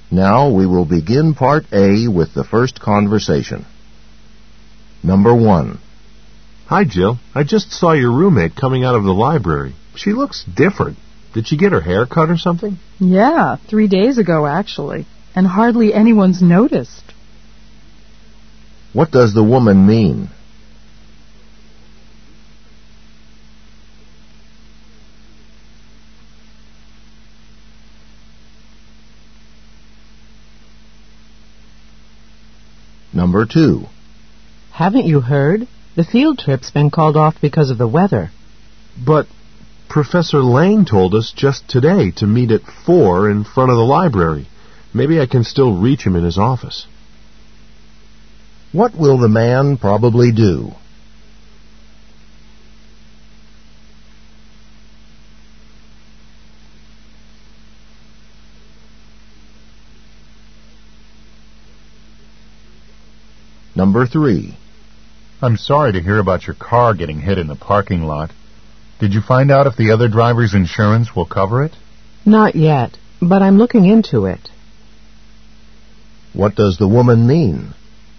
Now we will begin Part A with the first conversation. Number 1. Hi, Jill. I just saw your roommate coming out of the library. She looks different. Did she get her hair cut or something? Yeah, 3 days ago, actually. And hardly anyone's noticed. What does the woman mean? Number 2. Haven't you heard? The field trip's been called off because of the weather. But Professor Lane told us just today to meet at 4 in front of the library. Maybe I can still reach him in his office. What will the man probably do? Number 3. I'm sorry to hear about your car getting hit in the parking lot. Did you find out if the other driver's insurance will cover it? Not yet, but I'm looking into it. What does the woman mean?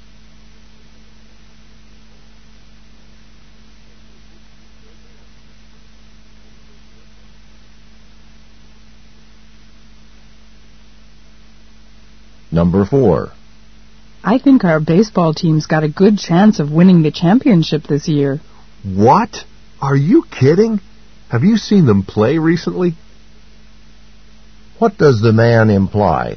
Number 4. I think our baseball team's got a good chance of winning the championship this year. What? Are you kidding? Have you seen them play recently? What does the man imply?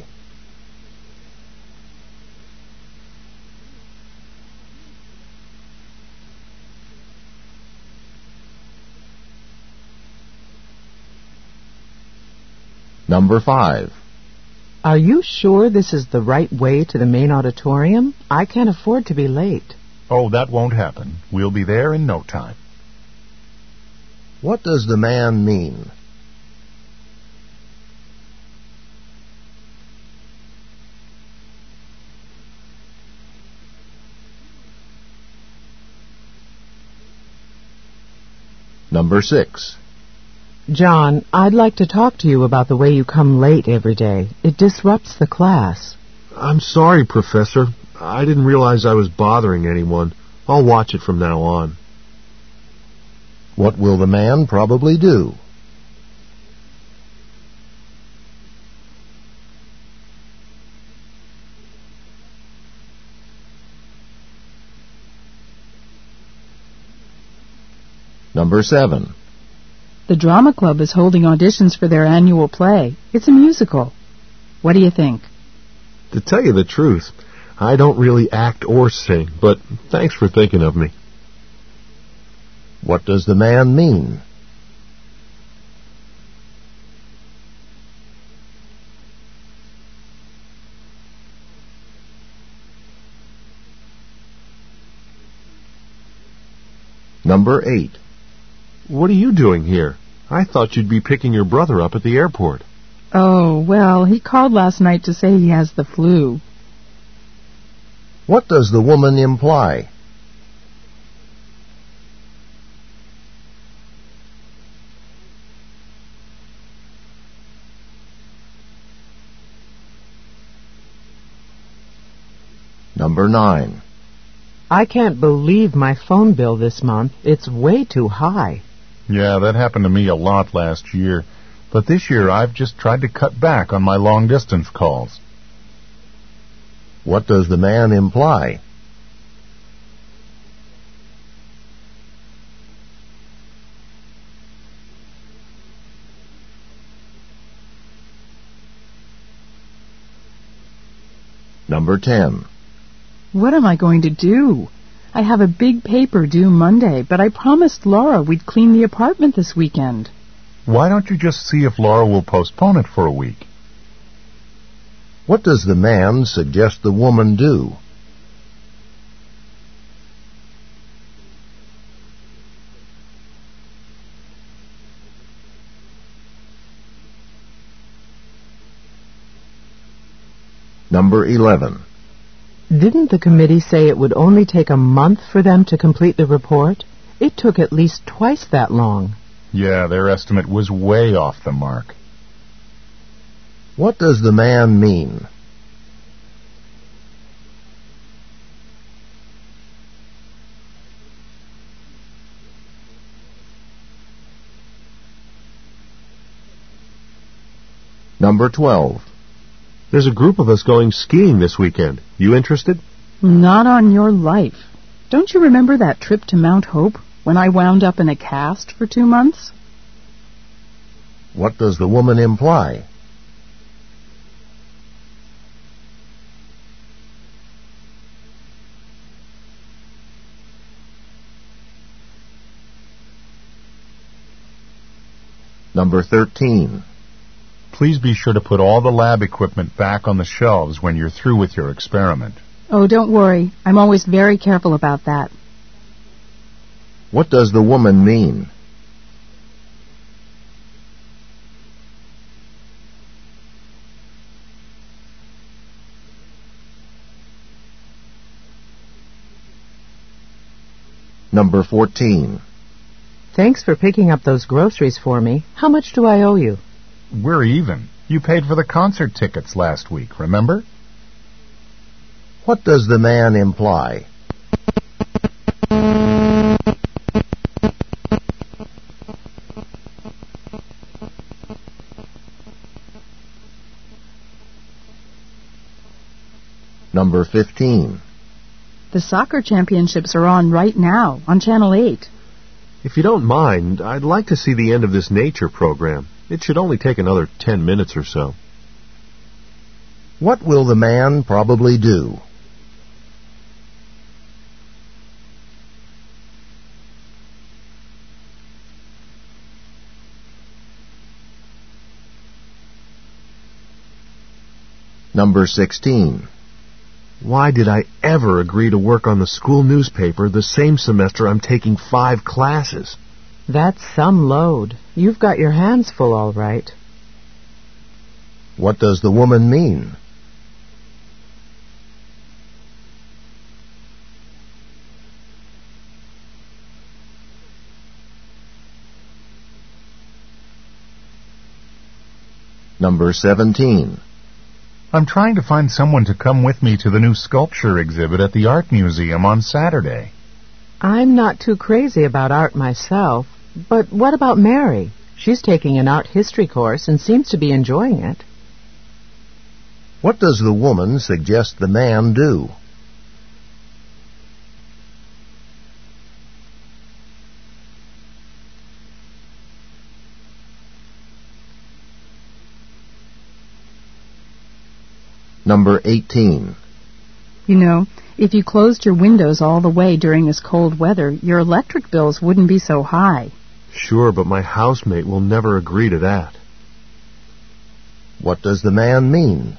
Number 5. Are you sure this is the right way to the main auditorium? I can't afford to be late. Oh, that won't happen. We'll be there in no time. What does the man mean? Number 6. John, I'd like to talk to you about the way you come late every day. It disrupts the class. I'm sorry, Professor. I didn't realize I was bothering anyone. I'll watch it from now on. What will the man probably do? Number 7. The drama club is holding auditions for their annual play. It's a musical. What do you think? To tell you the truth, I don't really act or sing, but thanks for thinking of me. What does the man mean? Number 8. What are you doing here? I thought you'd be picking your brother up at the airport. Oh, well, he called last night to say he has the flu. What does the woman imply? Number 9. I can't believe my phone bill this month. It's way too high. Yeah, that happened to me a lot last year. But this year I've just tried to cut back on my long-distance calls. What does the man imply? Number 10. What am I going to do? I have a big paper due Monday, but I promised Laura we'd clean the apartment this weekend. Why don't you just see if Laura will postpone it for a week? What does the man suggest the woman do? Number 11. Didn't the committee say it would only take a month for them to complete the report? It took at least twice that long. Yeah, their estimate was way off the mark. What does the man mean? Number 12. There's a group of us going skiing this weekend. You interested? Not on your life. Don't you remember that trip to Mount Hope when I wound up in a cast for 2 months? What does the woman imply? Number 13. Please be sure to put all the lab equipment back on the shelves when you're through with your experiment. Oh, don't worry. I'm always very careful about that. What does the woman mean? Number 14. Thanks for picking up those groceries for me. How much do I owe you? We're even. You paid for the concert tickets last week, remember? What does the man imply? Number 15. The soccer championships are on right now on Channel 8. If you don't mind, I'd like to see the end of this nature program. It should only take another 10 minutes or so. What will the man probably do? Number 16. Why did I ever agree to work on the school newspaper the same semester I'm taking 5 classes? That's some load. You've got your hands full, all right. What does the woman mean? Number 17. I'm trying to find someone to come with me to the new sculpture exhibit at the Art Museum on Saturday. I'm not too crazy about art myself, but what about Mary? She's taking an art history course and seems to be enjoying it. What does the woman suggest the man do? Number 18. You know, if you closed your windows all the way during this cold weather, your electric bills wouldn't be so high. Sure, but my housemate will never agree to that. What does the man mean?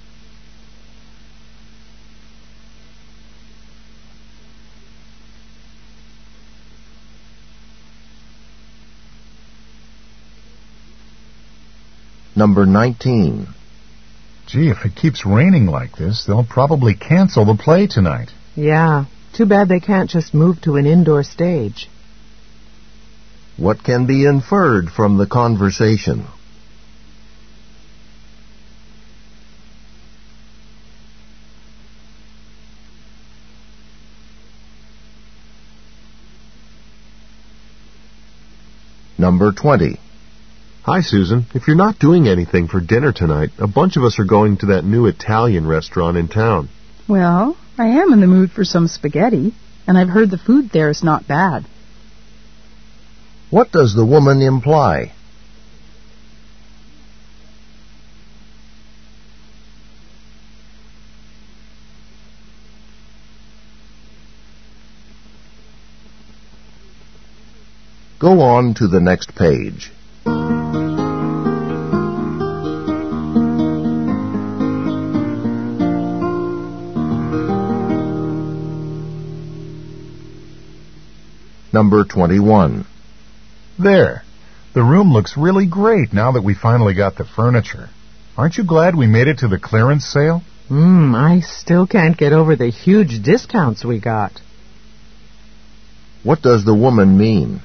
Number 19. Gee, if it keeps raining like this, they'll probably cancel the play tonight. Yeah, too bad they can't just move to an indoor stage. What can be inferred from the conversation? Number 20. Hi, Susan. If you're not doing anything for dinner tonight, a bunch of us are going to that new Italian restaurant in town. Well, I am in the mood for some spaghetti, and I've heard the food there is not bad. What does the woman imply? Go on to the next page. Number 21. There. The room looks really great now that we finally got the furniture. Aren't you glad we made it to the clearance sale? I still can't get over the huge discounts we got. What does the woman mean?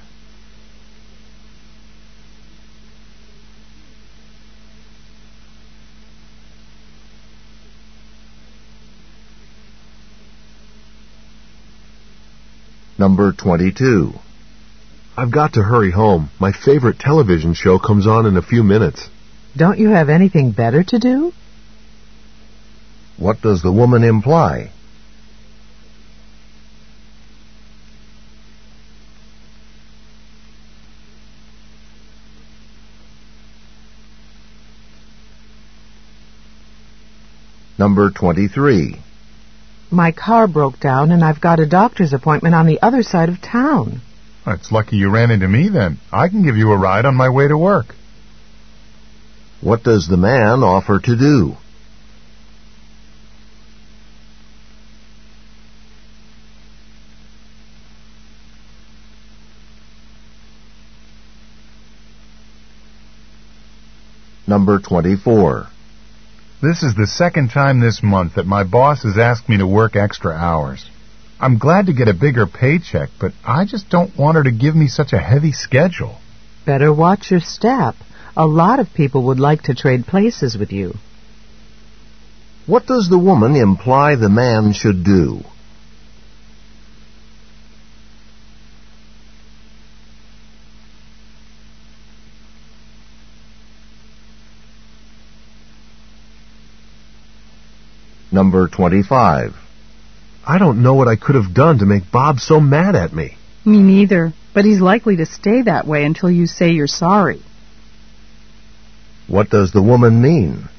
Number 22. I've got to hurry home. My favorite television show comes on in a few minutes. Don't you have anything better to do? What does the woman imply? Number 23. My car broke down and I've got a doctor's appointment on the other side of town. It's lucky you ran into me then. I can give you a ride on my way to work. What does the man offer to do? Number 24. This is the second time this month that my boss has asked me to work extra hours. I'm glad to get a bigger paycheck, but I just don't want her to give me such a heavy schedule. Better watch your step. A lot of people would like to trade places with you. What does the woman imply the man should do? Number 25. I don't know what I could have done to make Bob so mad at me. Me neither, but he's likely to stay that way until you say you're sorry. What does the woman mean?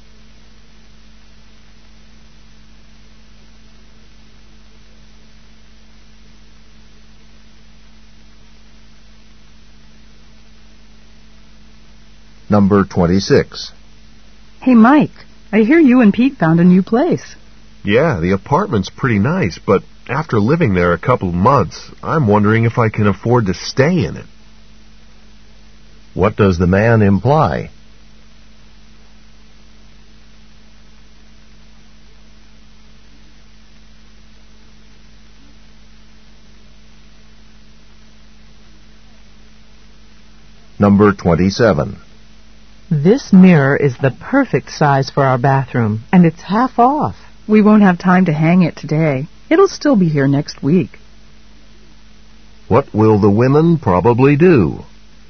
Number 26. Hey, Mike, I hear you and Pete found a new place. Yeah, the apartment's pretty nice, but after living there a couple of months, I'm wondering if I can afford to stay in it. What does the man imply? Number 27. This mirror is the perfect size for our bathroom, and it's half off. We won't have time to hang it today. It'll still be here next week. What will the women probably do?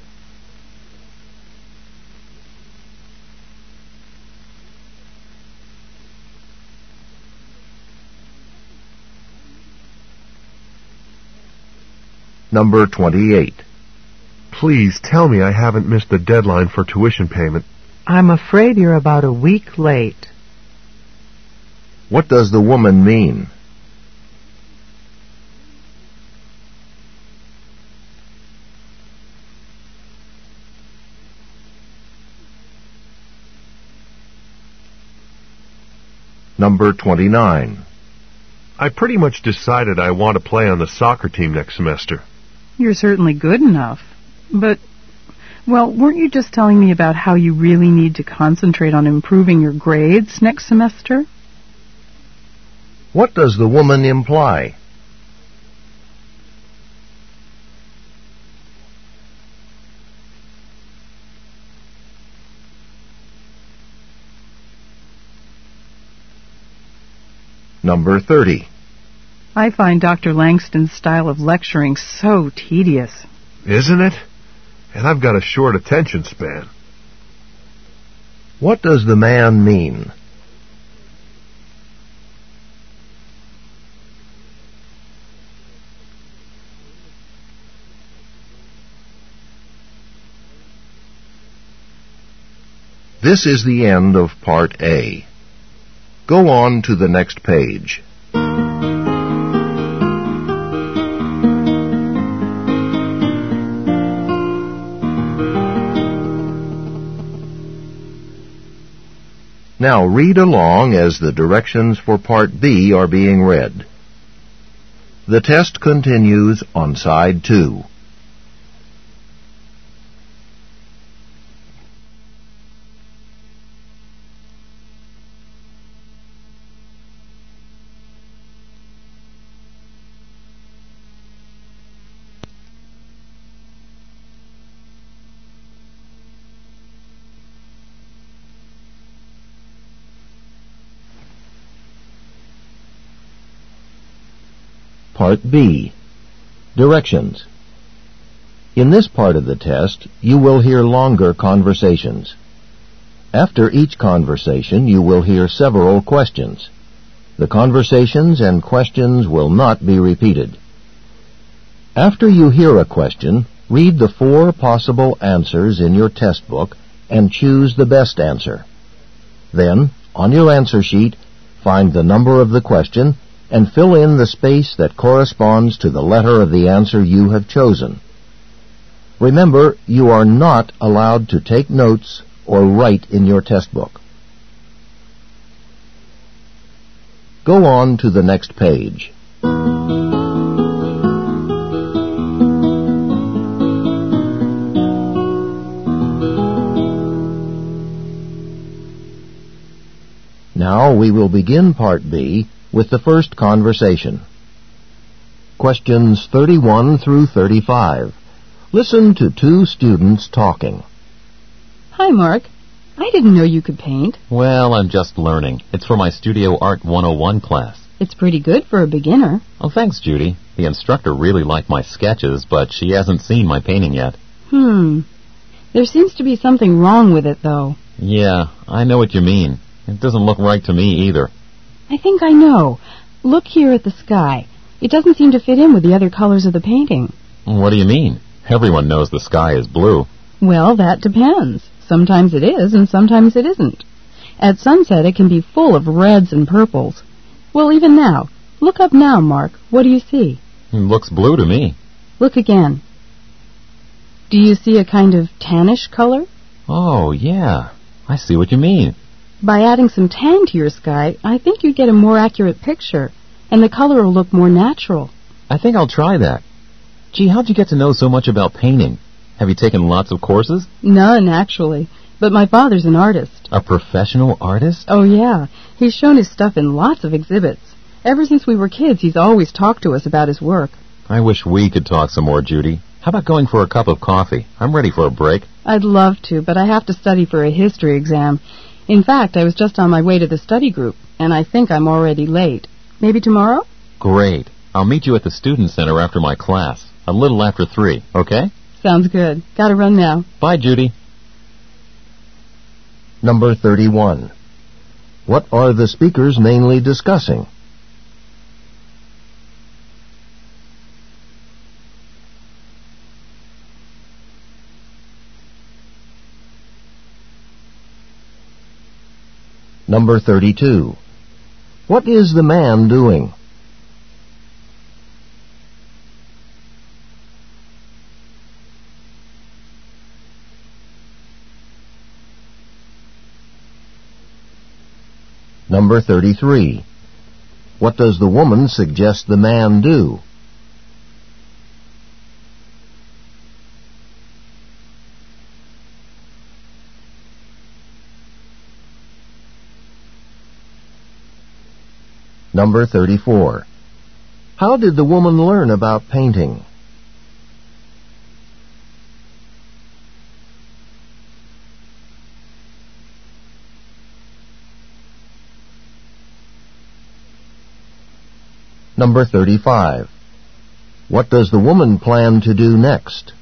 Number 28. Please tell me I haven't missed the deadline for tuition payment. I'm afraid you're about a week late. What does the woman mean? Number 29. I pretty much decided I want to play on the soccer team next semester. You're certainly good enough. But, well, weren't you just telling me about how you really need to concentrate on improving your grades next semester? What does the woman imply? Number 30. I find Dr. Langston's style of lecturing so tedious. Isn't it? And I've got a short attention span. What does the man mean? This is the end of Part A. Go on to the next page. Now read along as the directions for Part B are being read. The test continues on Side 2. Part B. Directions. In this part of the test, you will hear longer conversations. After each conversation, you will hear several questions. The conversations and questions will not be repeated. After you hear a question, read the 4 possible answers in your test book and choose the best answer. Then, on your answer sheet, find the number of the question and fill in the space that corresponds to the letter of the answer you have chosen. Remember, you are not allowed to take notes or write in your test book. Go on to the next page. Now we will begin Part B with the first conversation. Questions 31 through 35. Listen to 2 students talking. Hi, Mark. I didn't know you could paint. Well, I'm just learning. It's for my Studio Art 101 class. It's pretty good for a beginner. Oh, thanks, Judy. The instructor really liked my sketches, but she hasn't seen my painting yet. There seems to be something wrong with it, though. Yeah, I know what you mean. It doesn't look right to me either. I think I know. Look here at the sky. It doesn't seem to fit in with the other colors of the painting. What do you mean? Everyone knows the sky is blue. Well, that depends. Sometimes it is, and sometimes it isn't. At sunset, it can be full of reds and purples. Well, even now. Look up now, Mark. What do you see? It looks blue to me. Look again. Do you see a kind of tannish color? Oh, yeah. I see what you mean. By adding some tan to your sky, I think you'd get a more accurate picture, and the color will look more natural. I think I'll try that. Gee, how'd you get to know so much about painting? Have you taken lots of courses? None, actually. But my father's an artist. A professional artist? Oh, yeah. He's shown his stuff in lots of exhibits. Ever since we were kids, he's always talked to us about his work. I wish we could talk some more, Judy. How about going for a cup of coffee? I'm ready for a break. I'd love to, but I have to study for a history exam. In fact, I was just on my way to the study group, and I think I'm already late. Maybe tomorrow? Great. I'll meet you at the Student Center after my class, a little after 3, okay? Sounds good. Gotta run now. Bye, Judy. Number 31. What are the speakers mainly discussing? Number 32. What is the man doing? Number 33. What does the woman suggest the man do? Number 34. How did the woman learn about painting? Number 35. What does the woman plan to do next?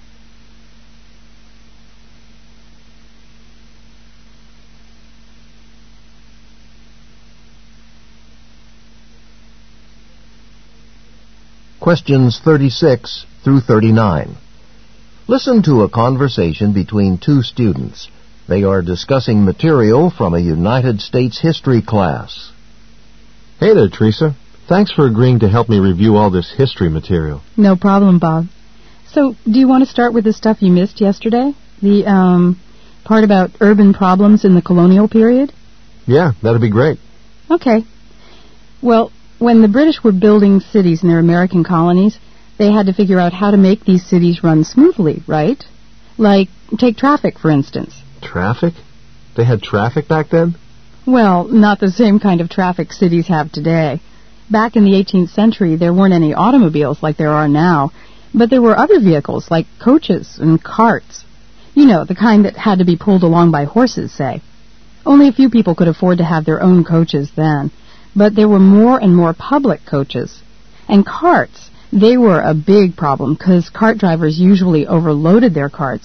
Questions 36 through 39. Listen to a conversation between 2 students. They are discussing material from a United States history class. Hey there, Teresa. Thanks for agreeing to help me review all this history material. No problem, Bob. So, do you want to start with the stuff you missed yesterday? The, part about urban problems in the colonial period? Yeah, that'd be great. Okay. Well, when the British were building cities in their American colonies, they had to figure out how to make these cities run smoothly, right? Like, take traffic, for instance. Traffic? They had traffic back then? Well, not the same kind of traffic cities have today. Back in the 18th century, there weren't any automobiles like there are now, but there were other vehicles like coaches and carts. You know, the kind that had to be pulled along by horses, say. Only a few people could afford to have their own coaches then, but there were more and more public coaches. And carts, they were a big problem because cart drivers usually overloaded their carts,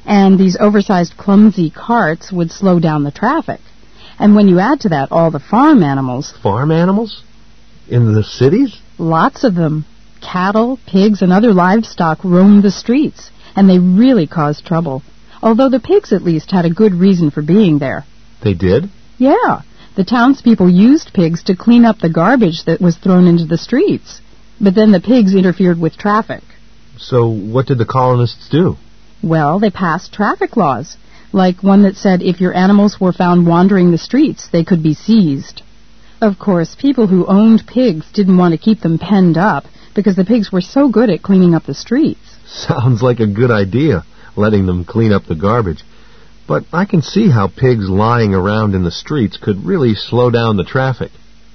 And these oversized, clumsy carts would slow down the traffic. And when you add to that all the farm animals... Farm animals? In the cities? Lots of them. Cattle, pigs, and other livestock roamed the streets, and they really caused trouble. Although the pigs at least had a good reason for being there. They did? Yeah. The townspeople used pigs to clean up the garbage that was thrown into the streets. But then the pigs interfered with traffic. So what did the colonists do? Well, they passed traffic laws, like one that said if your animals were found wandering the streets, they could be seized. Of course, people who owned pigs didn't want to keep them penned up because the pigs were so good at cleaning up the streets. Sounds like a good idea, letting them clean up the garbage. But I can see how pigs lying around in the streets could really slow down the traffic.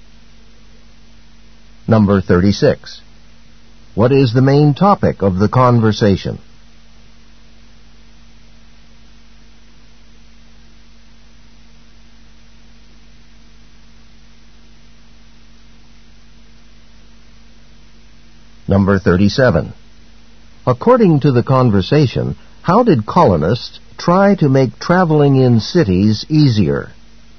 Number 36. What is the main topic of the conversation? Number 37. According to the conversation, how did colonists try to make traveling in cities easier?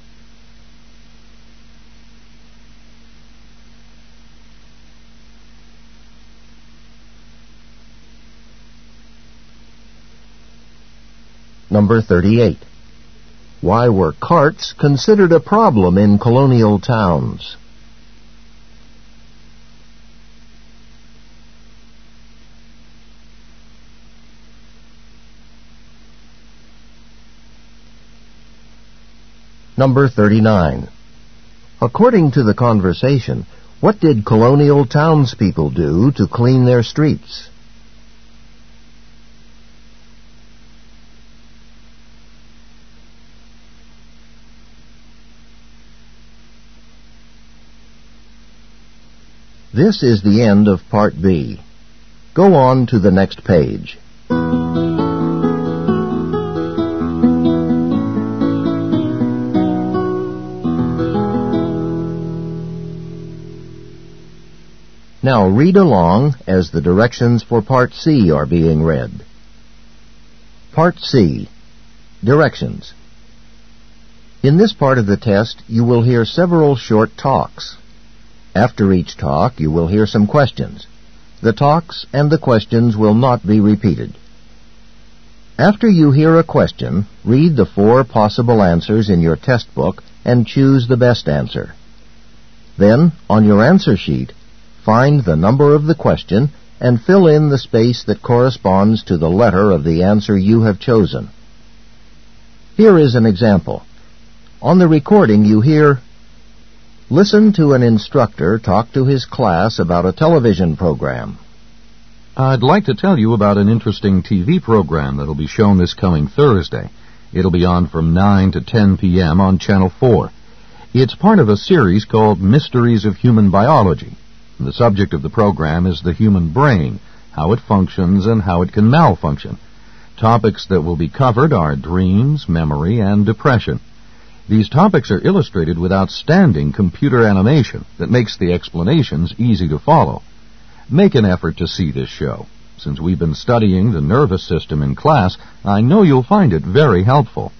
Number 38. Why were carts considered a problem in colonial towns? Number 39. According to the conversation, what did colonial townspeople do to clean their streets? This is the end of Part B. Go on to the next page. Now read along as the directions for Part C are being read. Part C. Directions. In this part of the test, you will hear several short talks. After each talk, you will hear some questions. The talks and the questions will not be repeated. After you hear a question, read the 4 possible answers in your test book and choose the best answer. Then, on your answer sheet, find the number of the question and fill in the space that corresponds to the letter of the answer you have chosen. Here is an example. On the recording you hear, "Listen to an instructor talk to his class about a television program." I'd like to tell you about an interesting TV program that'll be shown this coming Thursday. It'll be on from 9 to 10 p.m. on Channel 4. It's part of a series called Mysteries of Human Biology. The subject of the program is the human brain, how it functions and how it can malfunction. Topics that will be covered are dreams, memory, and depression. These topics are illustrated with outstanding computer animation that makes the explanations easy to follow. Make an effort to see this show. Since we've been studying the nervous system in class, I know you'll find it very helpful.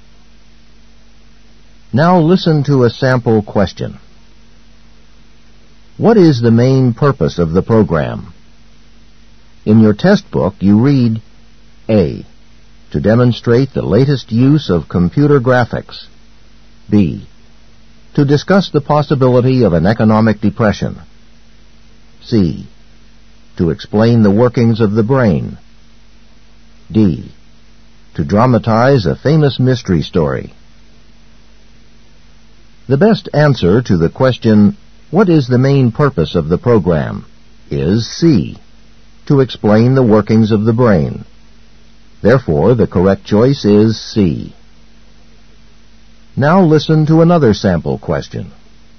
Now listen to a sample question. What is the main purpose of the program? In your test book, you read, A. To demonstrate the latest use of computer graphics. B. To discuss the possibility of an economic depression. C. To explain the workings of the brain. D. To dramatize a famous mystery story. The best answer to the question, "What is the main purpose of the program?" is C. To explain the workings of the brain. Therefore, the correct choice is C. Now listen to another sample question.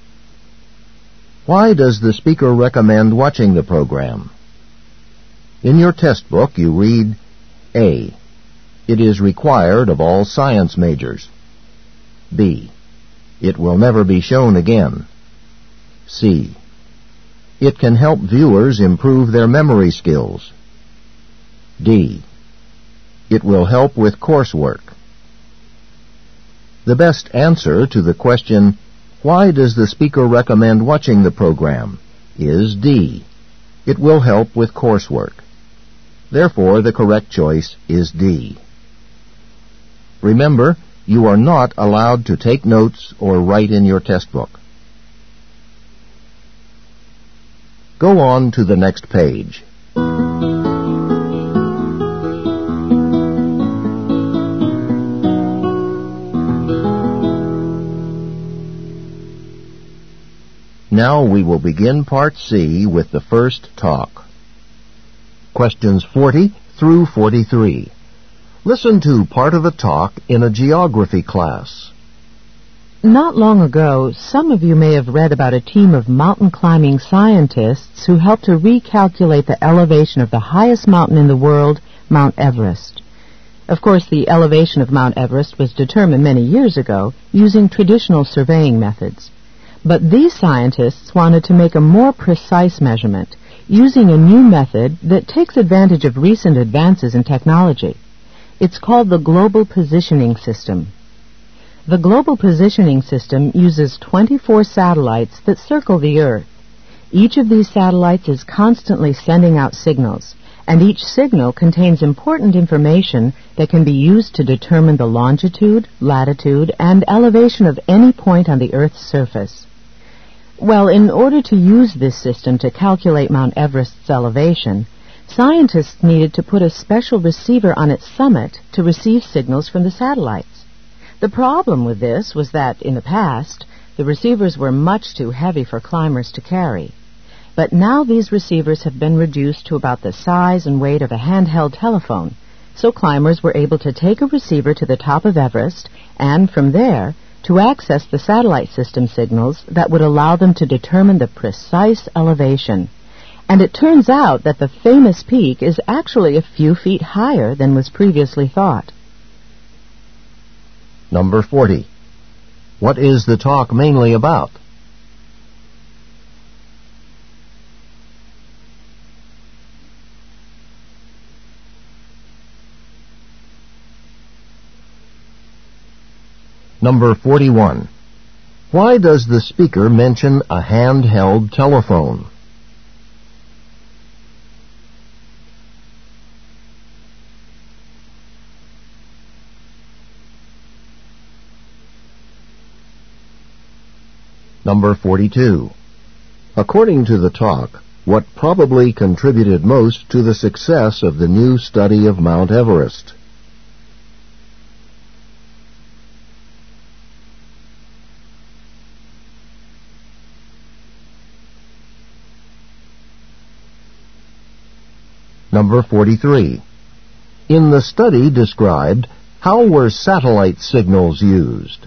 Why does the speaker recommend watching the program? In your test book, you read, A. It is required of all science majors. B. It will never be shown again. C. It can help viewers improve their memory skills. D. It will help with coursework. The best answer to the question, why does the speaker recommend watching the program, is D. It will help with coursework. Therefore, the correct choice is D. Remember, you are not allowed to take notes or write in your test book. Go on to the next page. Now we will begin Part C with the first talk. Questions 40 through 43. Listen to part of a talk in a geography class. Not long ago, some of you may have read about a team of mountain climbing scientists who helped to recalculate the elevation of the highest mountain in the world, Mount Everest. Of course, the elevation of Mount Everest was determined many years ago using traditional surveying methods. But these scientists wanted to make a more precise measurement using a new method that takes advantage of recent advances in technology. It's called the Global Positioning System. The Global Positioning System uses 24 satellites that circle the Earth. Each of these satellites is constantly sending out signals, and each signal contains important information that can be used to determine the longitude, latitude, and elevation of any point on the Earth's surface. Well, in order to use this system to calculate Mount Everest's elevation, scientists needed to put a special receiver on its summit to receive signals from the satellites. The problem with this was that, in the past, the receivers were much too heavy for climbers to carry. But now these receivers have been reduced to about the size and weight of a handheld telephone, so climbers were able to take a receiver to the top of Everest and, from there, to access the satellite system signals that would allow them to determine the precise elevation. And it turns out that the famous peak is actually a few feet higher than was previously thought. Number 40. What is the talk mainly about? Number 41. Why does the speaker mention a handheld telephone? Number 42. According to the talk, what probably contributed most to the success of the new study of Mount Everest? Number 43. In the study described, how were satellite signals used?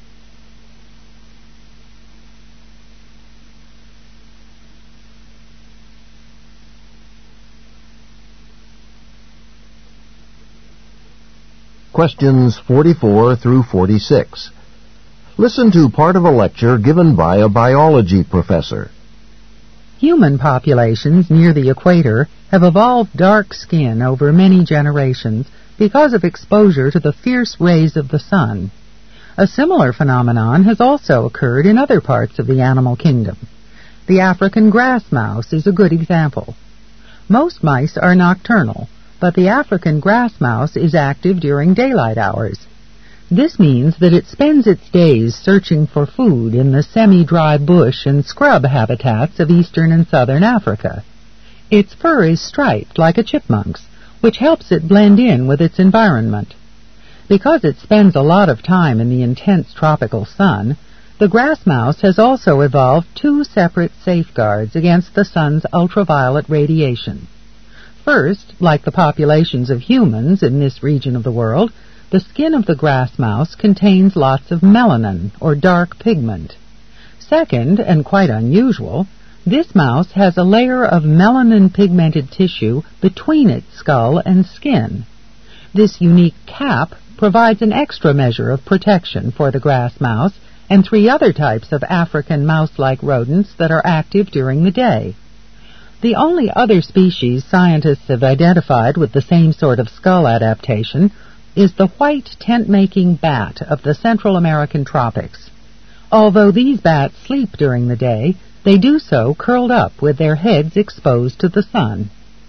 Questions 44 through 46. Listen to part of a lecture given by a biology professor. Human populations near the equator have evolved dark skin over many generations because of exposure to the fierce rays of the sun. A similar phenomenon has also occurred in other parts of the animal kingdom. The African grass mouse is a good example. Most mice are nocturnal, but the African grass mouse is active during daylight hours. This means that it spends its days searching for food in the semi-dry bush and scrub habitats of eastern and southern Africa. Its fur is striped like a chipmunk's, which helps it blend in with its environment. Because it spends a lot of time in the intense tropical sun, the grass mouse has also evolved two separate safeguards against the sun's ultraviolet radiation. First, like the populations of humans in this region of the world, the skin of the grass mouse contains lots of melanin, or dark pigment. Second, and quite unusual, this mouse has a layer of melanin-pigmented tissue between its skull and skin. This unique cap provides an extra measure of protection for the grass mouse and three other types of African mouse-like rodents that are active during the day. The only other species scientists have identified with the same sort of skull adaptation is the white tent-making bat of the Central American tropics. Although these bats sleep during the day, they do so curled up with their heads exposed to the sun.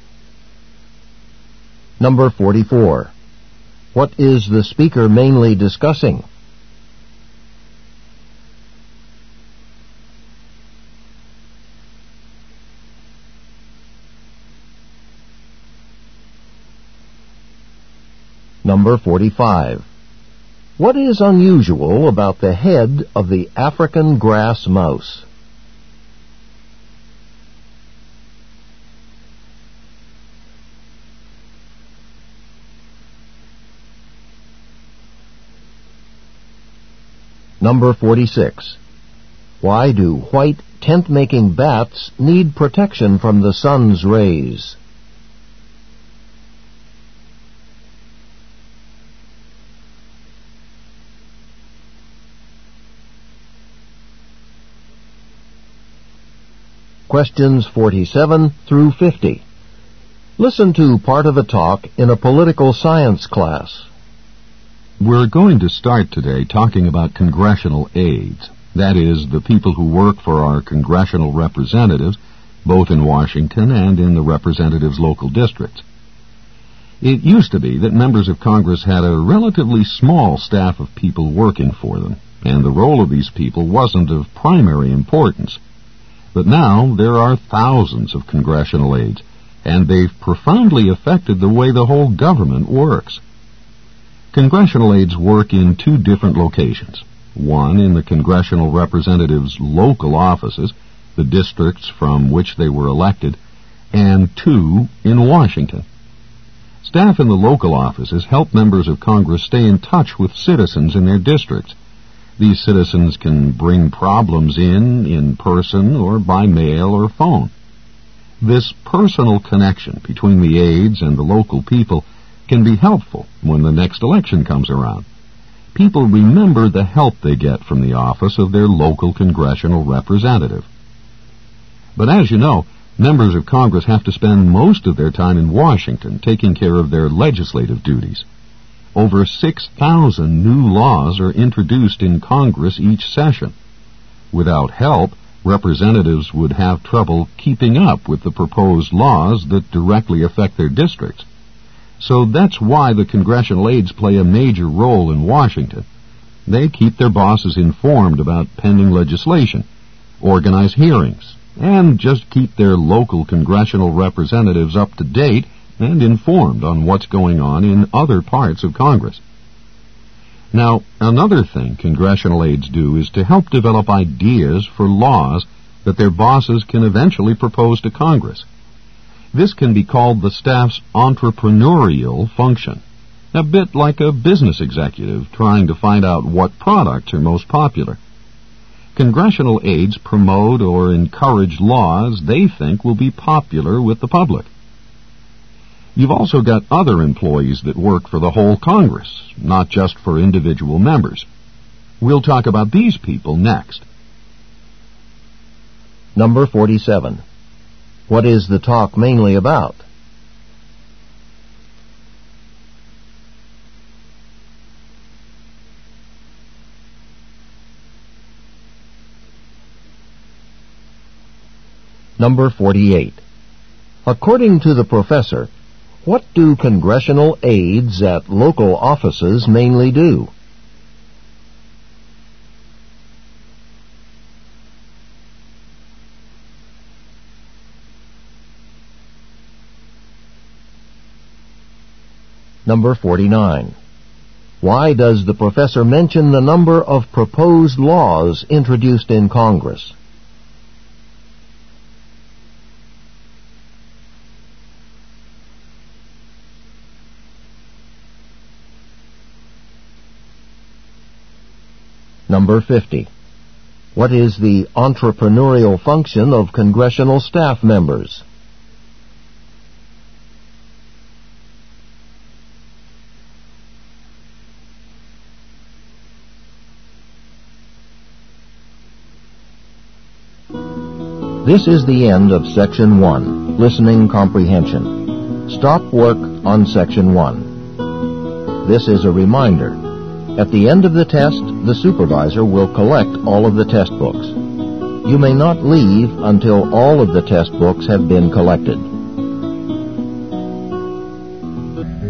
Number 44. What is the speaker mainly discussing? Number 45. What is unusual about the head of the African grass mouse? Number 46. Why do white tent-making bats need protection from the sun's rays? Questions 47 through 50. Listen to part of a talk in a political science class. We're going to start today talking about congressional aides. That is, the people who work for our congressional representatives, both in Washington and in the representatives' local districts. It used to be that members of Congress had a relatively small staff of people working for them, and the role of these people wasn't of primary importance. But now there are thousands of congressional aides, and they've profoundly affected the way the whole government works. Congressional aides work in two different locations. One in the congressional representatives' local offices, the districts from which they were elected, and two in Washington. Staff in the local offices help members of Congress stay in touch with citizens in their districts. These citizens can bring problems in person or by mail or phone. This personal connection between the aides and the local people can be helpful when the next election comes around. People remember the help they get from the office of their local congressional representative. But as you know, members of Congress have to spend most of their time in Washington taking care of their legislative duties. Over 6,000 new laws are introduced in Congress each session. Without help, representatives would have trouble keeping up with the proposed laws that directly affect their districts. So that's why the congressional aides play a major role in Washington. They keep their bosses informed about pending legislation, organize hearings, and just keep their local congressional representatives up to date and informed on what's going on in other parts of Congress. Now, another thing congressional aides do is to help develop ideas for laws that their bosses can eventually propose to Congress. This can be called the staff's entrepreneurial function, a bit like a business executive trying to find out what products are most popular. Congressional aides promote or encourage laws they think will be popular with the public. You've also got other employees that work for the whole Congress, not just for individual members. We'll talk about these people next. Number 47. What is the talk mainly about? Number 48. According to the professor, what do congressional aides at local offices mainly do? Number 49. Why does the professor mention the number of proposed laws introduced in Congress? Number 50. What is the entrepreneurial function of congressional staff members? This is the end of Section 1. Listening Comprehension. Stop work on Section 1. This is a reminder. At the end of the test, the supervisor will collect all of the test books. You may not leave until all of the test books have been collected.